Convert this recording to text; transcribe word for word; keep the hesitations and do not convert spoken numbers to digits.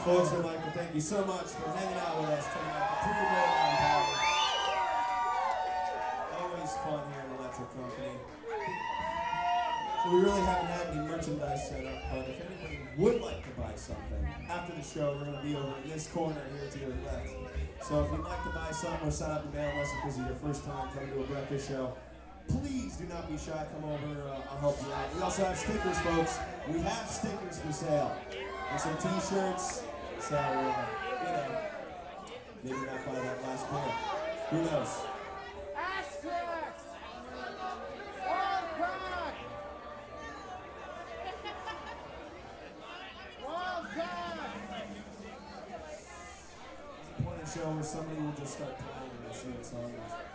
Folks, I'd like to thank you so much for hanging out with us tonight. Pretty Always fun here at Electric Company. So we really haven't had any merchandise set up, but if anybody would like to buy something, after the show, we're going to be over in this corner here to your left. So if you'd like to buy something or sign up to mail us because it's your first time coming to a breakfast show, please do not be shy. Come over. Uh, I'll help you out. We also have stickers, folks. We have stickers for sale. And some t-shirts. So, uh, you know, maybe not buy that last pair. Who knows? Asterix! All back! All back! Point of show where somebody will just start playing and they see the song.